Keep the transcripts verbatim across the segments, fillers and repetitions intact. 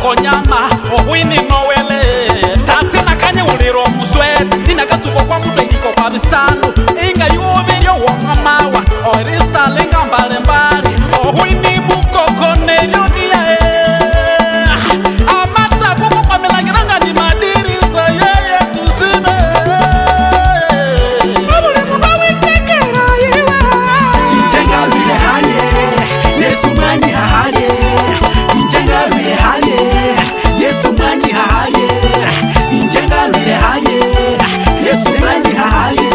konyama ohwini nowele tate nakanye uliro muswed nina katuko kwa muto idiko kwa bisano inga yuobirio wa mamawa orisa lenga mbale mbali ohwini mukoko nerio dia amata kuko kwa melangiranga ni madiri sa yeye kusime abule mugawe tekera yewa injenga wile hali Yesu mani hali injenga wile hali Yesu mani hali injenga wile hali Yesu mani hali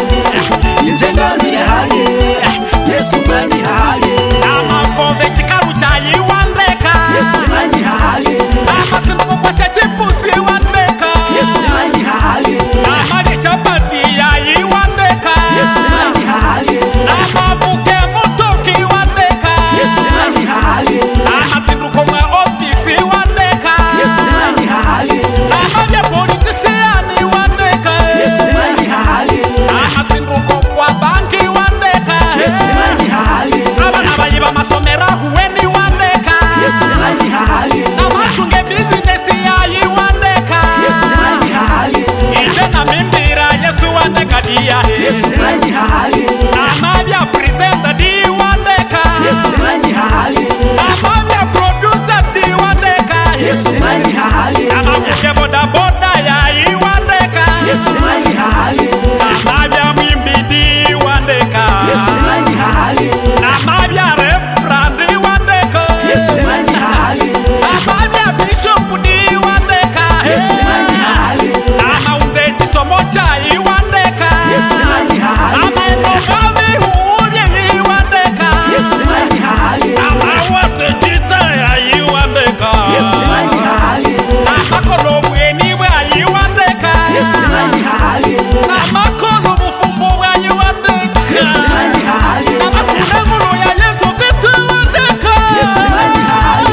injenga wile hali Yesu mani hali ama fove chikaru chayi wandeka Yesu mani hali ama sinuko kwa sechipusi wandeka Yesu mani hali ama chapati yayi wandeka Yesu mani hali ama vuke mutoki wandeka Yesu mani hali ama sinuko mwa ofisi wandeka Yesu mani hali ama vya politiciani wandeka Yesu mani hali ama sinuko kwa banki wandeka Yesu mani hali abana bayiba masomera huweni wandeka Yesu mani hali amachunge business yayi wandeka Yesu mani hali ije na mimbira Yesu wandeka dia Yesu mani hali amabya presenter di wandeka Yesu mani hali amabya producer di wandeka Yesu mani hali amabya boda boda yayi wandeka Yesu mani hali amabya mwimbi di wandeka Yesu mani hali amabya reverend di wandeka Yesu mani hali amabya bishop di wandeka Yesu mani hali amauze chisomo chayi wandeka Yesu mani hali amaendogavi huulye yi wandeka Yesu mani hali amawate chita yayi wandeka Yesu mani hali amakolo bweni bwayi wandeka Yesu mani hali amakolo bufumbo bwayi wandeka Yesu mani hali amakunengulu ya Yesu Kristo wandeka Yesu mani hali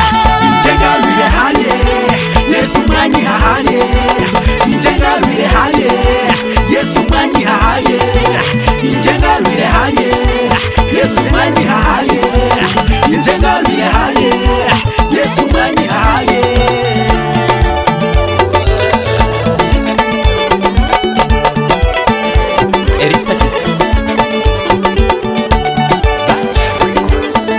injenga wile hali Yesu mani hali injenga wile hali Yesu mani hali injenga wile hali Yesu mani hali injenga wile hali Yesu mani hali Elisa Kicks Batch Records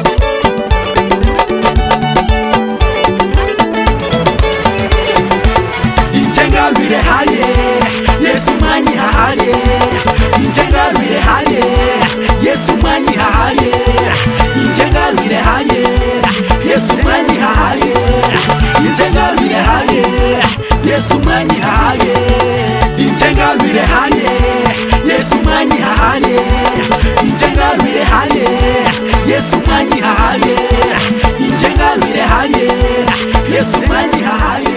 injenga wile hali Yesu mani hali injenga wile hali Yesu mani hali injenga wile hali Yesu mani hali injenga wile hali Yesu mani hali injenga wile hali Yesu mani hali injenga wile hali Yesu mani hali injenga wile hali Yesu mani hali